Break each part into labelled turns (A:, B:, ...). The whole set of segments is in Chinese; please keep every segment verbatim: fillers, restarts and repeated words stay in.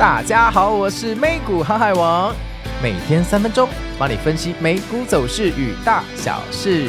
A: 大家好，我是美股航海王，每天三分钟，帮你分析美股走势与大小事。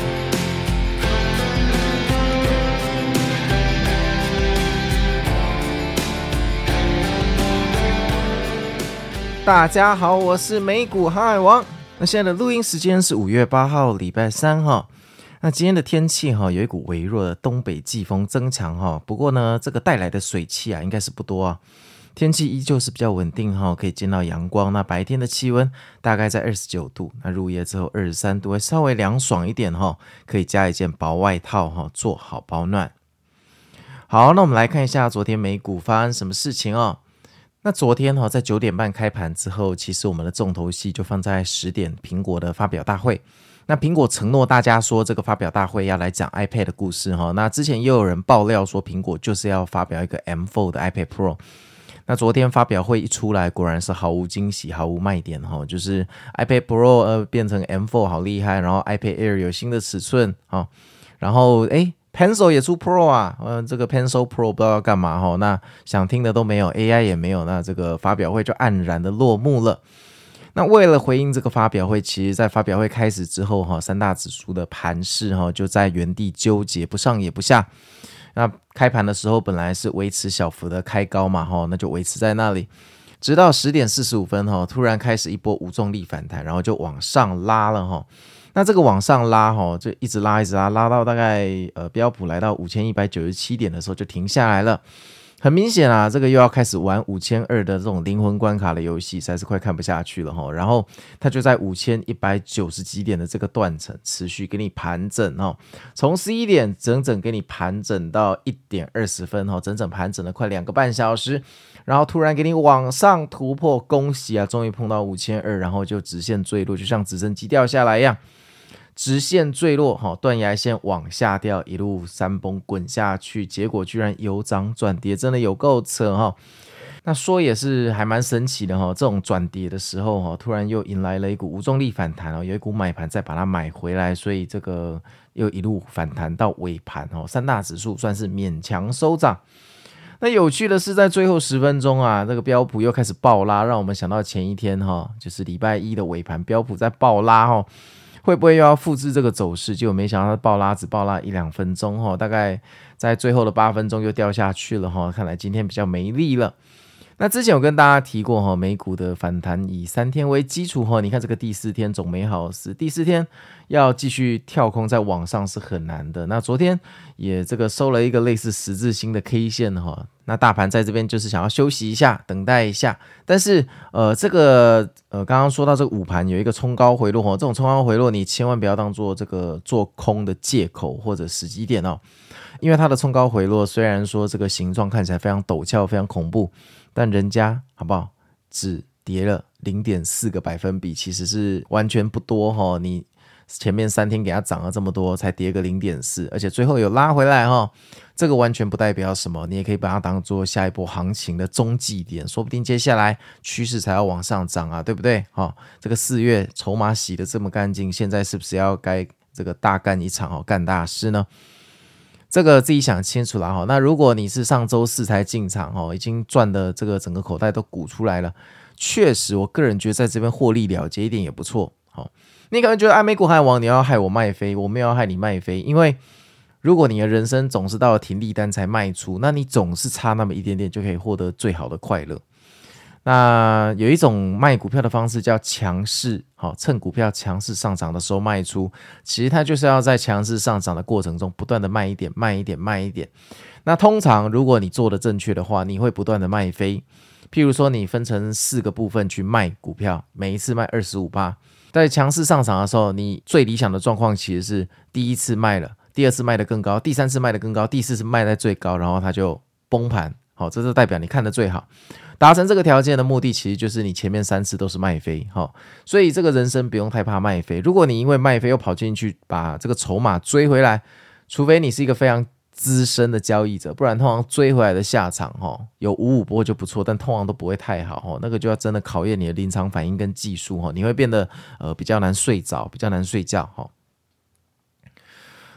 A: 大家好，我是美股航海王。那现在的录音时间是五月八号，礼拜三哈。那今天的天气哈，有一股微弱的东北季风增强哈，不过呢，这个带来的水汽啊，应该是不多啊。天气依旧是比较稳定哈，可以见到阳光。那白天的气温大概在二十九度，那入夜之后二十三度，会稍微凉爽一点哈，可以加一件薄外套哈，做好保暖。好，那我们来看一下昨天美股发生什么事情哦。那昨天在九点半开盘之后，其实我们的重头戏就放在十点苹果的发表大会。那苹果承诺大家说这个发表大会要来讲 iPad 的故事。那之前也有人爆料说苹果就是要发表一个 M 四 的 iPad Pro。那昨天发表会一出来，果然是毫无惊喜，毫无卖点，就是 iPad Pro 呃变成 M 四 好厉害，然后 iPad Air 有新的尺寸，然后诶 Pencil 也出 Pro 啊，呃，这个 Pencil Pro 不知道要干嘛齁，那想听的都没有 ，A I 也没有，那这个发表会就黯然的落幕了。那为了回应这个发表会，其实在发表会开始之后齁，三大指数的盘势齁就在原地纠结，不上也不下。那开盘的时候本来是维持小幅的开高嘛齁，那就维持在那里，直到十点四十五分齁，突然开始一波无重力反弹，然后就往上拉了齁。那这个往上拉齁，就一直拉一直拉，拉到大概呃标普来到五千一百九十七点的时候就停下来了。很明显啊，这个又要开始玩五千二的这种灵魂关卡的游戏，实在是快看不下去了齁。然后它就在五千一百九十几点的这个断层持续给你盘整齁，从十一点整整给你盘整到一点二十分齁，整整盘整了快两个半小时。然后突然给你往上突破，恭喜啊，终于碰到五千二，然后就直线坠落，就像直升机掉下来一样。直线坠落，断崖线往下掉，一路山崩滚下去，结果居然由涨转跌，真的有够扯。那说也是还蛮神奇的，这种转跌的时候突然又迎来了一股无重力反弹，有一股买盘再把它买回来，所以这个又一路反弹到尾盘，三大指数算是勉强收涨。那有趣的是在最后十分钟啊，这个标普又开始爆拉，让我们想到前一天就是礼拜一的尾盘，标普在爆拉，会不会又要复制这个走势？结果没想到爆拉只爆拉一两分钟，大概在最后的八分钟又掉下去了，看来今天比较没力了。那之前有跟大家提过，美股的反弹以三天为基础，你看这个第四天总没好事，第四天要继续跳空再往上是很难的。那昨天也这个收了一个类似十字星的 K 线，那大盘在这边就是想要休息一下，等待一下。但是呃，这个呃，刚刚说到这个午盘有一个冲高回落，这种冲高回落你千万不要当做这个做空的借口或者时机点哦，因为它的冲高回落虽然说这个形状看起来非常陡峭，非常恐怖。但人家好不好只跌了 零点四 个百分比，其实是完全不多齁，你前面三天给它涨了这么多才跌个 零点四， 而且最后有拉回来齁，这个完全不代表什么，你也可以把它当做下一波行情的中继点，说不定接下来趋势才要往上涨啊，对不对齁？这个四月筹码洗得这么干净，现在是不是要该这个大干一场齁，干大事呢？这个自己想清楚啦。那如果你是上周四才进场，已经赚的这个整个口袋都鼓出来了，确实我个人觉得在这边获利了结一点也不错。你可能觉得美股航海王你要害我卖飞，我没有要害你卖飞，因为如果你的人生总是到了停利单才卖出，那你总是差那么一点点就可以获得最好的快乐。那有一种卖股票的方式叫强势，趁股票强势上涨的时候卖出，其实它就是要在强势上涨的过程中不断的卖一点卖一点卖一点。那通常如果你做的正确的话，你会不断的卖飞，譬如说你分成四个部分去卖股票，每一次卖 百分之二十五， 在强势上涨的时候，你最理想的状况其实是第一次卖了，第二次卖得更高，第三次卖得更高，第四次卖在最高，然后它就崩盘，好，这就代表你看得最好。达成这个条件的目的其实就是你前面三次都是卖飞，所以这个人生不用太怕卖飞。如果你因为卖飞又跑进去把这个筹码追回来，除非你是一个非常资深的交易者，不然通常追回来的下场有五五波就不错，但通常都不会太好，那个就要真的考验你的临场反应跟技术，你会变得呃比较难睡着，比较难睡觉。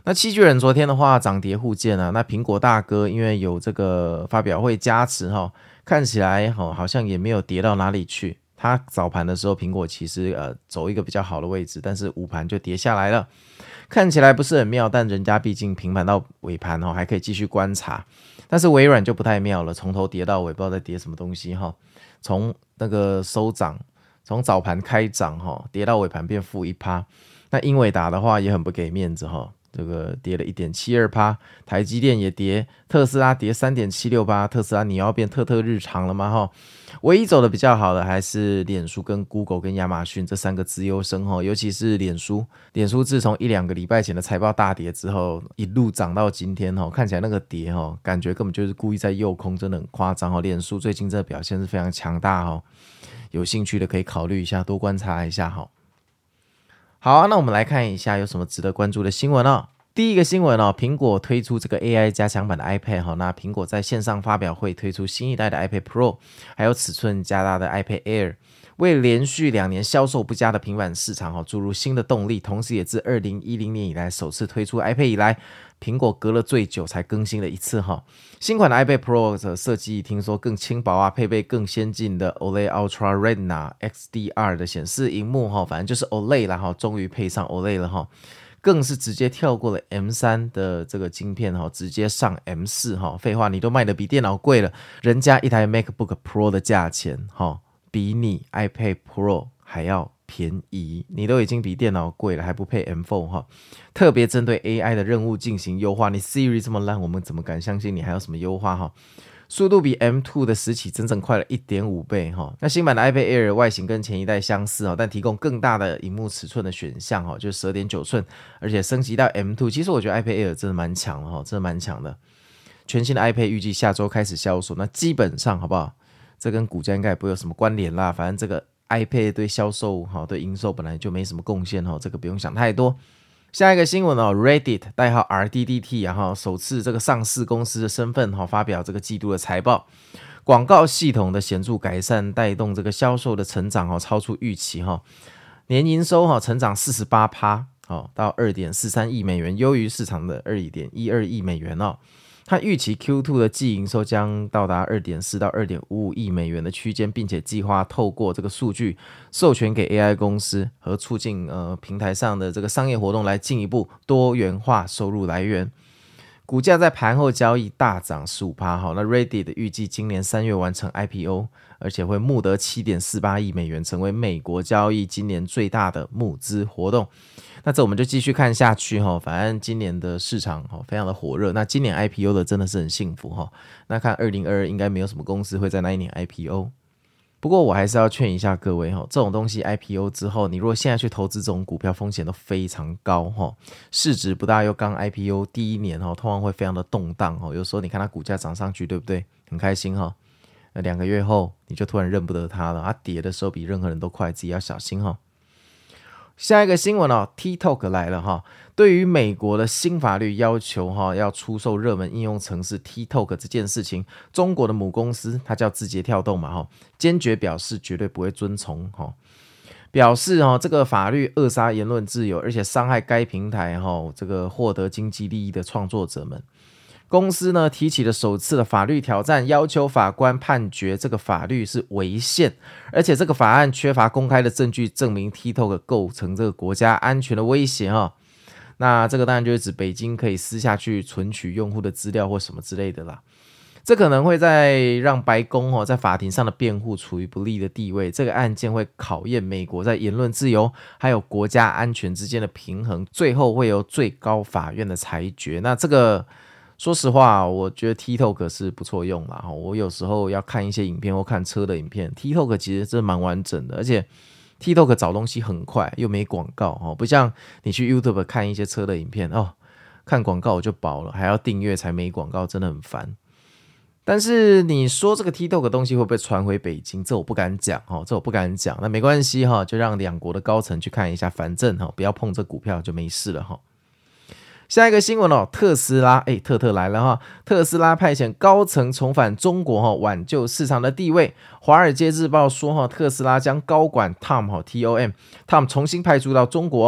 A: 那七巨人昨天的话涨跌互见啊，那苹果大哥因为有这个发表会加持哈，看起来好像也没有跌到哪里去。它早盘的时候苹果其实呃走一个比较好的位置，但是午盘就跌下来了，看起来不是很妙，但人家毕竟平盘到尾盘还可以继续观察。但是微软就不太妙了，从头跌到尾，不知道在跌什么东西哈。从那个收涨，从早盘开涨哈，跌到尾盘变负一趴。那英伟达的话也很不给面子哈。这个跌了 一点七二趴， 台积电也跌，特斯拉跌 三点七六趴， 特斯拉你要变特特日常了吗齁？唯一走的比较好的还是脸书跟 Google 跟亚马逊这三个资优生齁，尤其是脸书，脸书自从一两个礼拜前的财报大跌之后，一路涨到今天齁，看起来那个跌齁，感觉根本就是故意在诱空，真的很夸张齁。脸书最近这个表现是非常强大齁，有兴趣的可以考虑一下，多观察一下齁。好啊，那我们来看一下有什么值得关注的新闻哦。第一个新闻哦，苹果推出这个 A I 加强版的 iPad 哈，那苹果在线上发表会推出新一代的 iPad Pro， 还有尺寸加大的 iPad Air， 为连续两年销售不佳的平板市场哈注入新的动力，同时也自二零一零年以来首次推出 iPad 以来，苹果隔了最久才更新了一次哈。新款的 iPad Pro 的设计听说更轻薄啊，配备更先进的 O L E D Ultra Retina X D R 的显示萤幕哈，反正就是 O L E D 啦哈，终于配上 O L E D 了哈。更是直接跳过了 M 三 的这个晶片直接上 M 四， 废话你都卖得比电脑贵了，人家一台 MacBook Pro 的价钱比你 iPad Pro 还要便宜，你都已经比电脑贵了还不配 M 四， 特别针对 A I 的任务进行优化，你 Siri 这么烂，我们怎么敢相信你还有什么优化？速度比 M 二 的时期整整快了 一点五倍。那新版的 iPad Air 外形跟前一代相似，但提供更大的萤幕尺寸的选项，就是 十二点九寸，而且升级到 M 二。 其实我觉得 iPad Air 真的蛮强的，真的蛮强的。全新的 iPad 预计下周开始销售，那基本上好不好，这跟股价应该也不会有什么关联啦，反正这个 iPad 对销售对营收本来就没什么贡献，这个不用想太多。下一个新闻哦 ，Reddit 代号 R D D T 然后首次这个上市公司的身份发表这个季度的财报，广告系统的显著改善带动这个销售的成长超出预期，年营收成长 百分之四十八 到 二点四三亿美元，优于市场的 二点一二亿美元哦。他预期 Q 二 的季营收将到达 二点四到二点五五亿美元的区间，并且计划透过这个数据授权给 A I 公司和促进呃平台上的这个商业活动来进一步多元化收入来源。股价在盘后交易大涨 百分之十五， 那 Reddit 预计今年三月完成 I P O， 而且会募得 七点四八亿美元，成为美国交易今年最大的募资活动。那这我们就继续看下去，反正今年的市场非常的火热，那今年 I P O 的真的是很幸福，那看二零二二应该没有什么公司会在那一年 I P O。 不过我还是要劝一下各位，这种东西 I P O 之后，你如果现在去投资这种股票，风险都非常高，市值不大又刚 I P O 第一年，通常会非常的动荡，有时候你看它股价涨上去，对不对？很开心，那两个月后你就突然认不得它了，它跌的时候比任何人都快，自己要小心。下一个新闻哦 TikTok 来了哈，对于美国的新法律要求哈要出售热门应用程式 TikTok 这件事情，中国的母公司它叫字节跳动嘛哈，坚决表示绝对不会遵从哈，表示哈这个法律扼杀言论自由，而且伤害该平台哈这个获得经济利益的创作者们。公司呢提起了首次的法律挑战，要求法官判决这个法律是违宪，而且这个法案缺乏公开的证据证明 TikTok 构成这个国家安全的威胁哈。那这个当然就是指北京可以私下去存取用户的资料或什么之类的啦。这可能会在让白宫在法庭上的辩护处于不利的地位，这个案件会考验美国在言论自由还有国家安全之间的平衡，最后会由最高法院的裁决。那这个说实话，我觉得 TikTok 是不错用啦，我有时候要看一些影片或看车的影片， TikTok 其实真的蛮完整的，而且 TikTok 找东西很快，又没广告，不像你去 YouTube 看一些车的影片哦，看广告我就饱了，还要订阅才没广告，真的很烦。但是你说这个 TikTok 的东西会不会传回北京，这我不敢讲，这我不敢讲，那没关系，就让两国的高层去看一下，反正不要碰这股票就没事了。下一个新闻哦，特斯拉，哎，特特来了哈！特斯拉派遣高层重返中国哈，挽救市场的地位。华尔街日报说哈，特斯拉将高管 Tom 哈 T O M Tom 重新派驻到中国哦。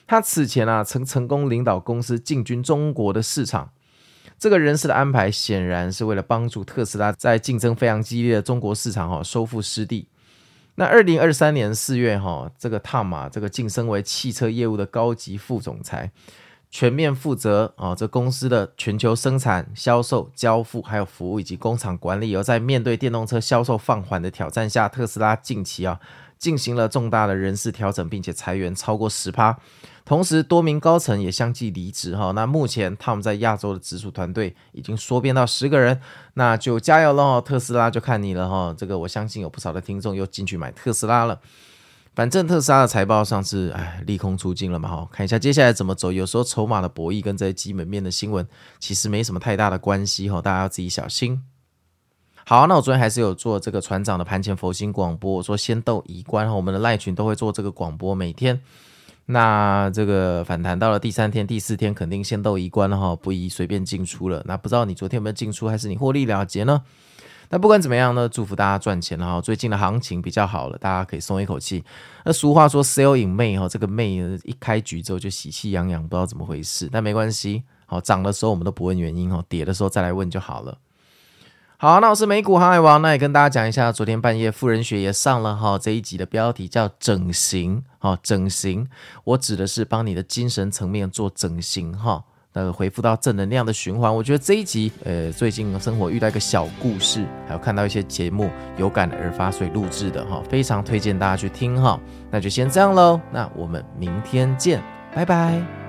A: 他此前啊曾成功领导公司进军中国的市场。这个人事的安排显然是为了帮助特斯拉在竞争非常激烈的中国市场、哦、收复失地。那二零二三年四月、哦、这个 Tom 啊，这个晋升为汽车业务的高级副总裁，全面负责、哦、这公司的全球生产、销售、交付还有服务以及工厂管理。而在面对电动车销售放缓的挑战下，特斯拉近期啊进行了重大的人事调整，并且裁员超过 百分之十， 同时多名高层也相继离职。那目前他们在亚洲的直属团队已经缩编到十个人，那就加油了，特斯拉就看你了。这个我相信有不少的听众又进去买特斯拉了。反正特斯拉的财报上次哎利空出尽了嘛，看一下接下来怎么走。有时候筹码的博弈跟这些基本面的新闻其实没什么太大的关系，大家要自己小心。好，那我昨天还是有做这个船长的盘前佛心广播，我说先斗一关，我们的赖群都会做这个广播，每天。那这个反弹到了第三天、第四天，肯定先斗一关了，不宜随便进出了。那不知道你昨天有没有进出，还是你获利了结呢？那不管怎么样呢，祝福大家赚钱了。最近的行情比较好了，大家可以松一口气。那俗话说 sell in May， 这个 May 一开局之后就喜气洋洋，不知道怎么回事，但没关系，涨的时候我们都不问原因，跌的时候再来问就好了。好，那我是美股航海王，那也跟大家讲一下，昨天半夜富人学也上了哈，这一集的标题叫整形，整形，我指的是帮你的精神层面做整形哈，那个回复到正能量的循环。我觉得这一集，呃，最近生活遇到一个小故事，还有看到一些节目有感而发，所以录制的哈，非常推荐大家去听哈。那就先这样喽，那我们明天见，拜拜。